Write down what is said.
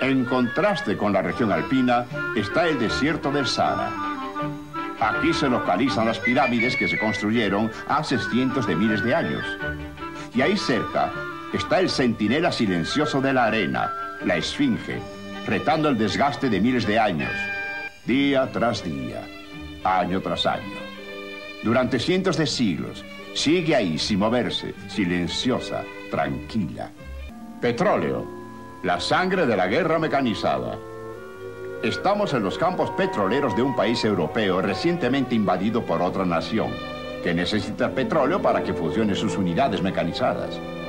En contraste con la región alpina está el desierto del Sahara. Aquí se localizan las pirámides que se construyeron hace cientos de miles de años. Y ahí cerca está el centinela silencioso de la arena, la Esfinge, retando el desgaste de miles de años, día tras día, año tras año. Durante cientos de siglos, sigue ahí sin moverse, silenciosa, tranquila. Petróleo, la sangre de la guerra mecanizada. Estamos en los campos petroleros de un país europeo recientemente invadido por otra nación, que necesita petróleo para que funcionen sus unidades mecanizadas.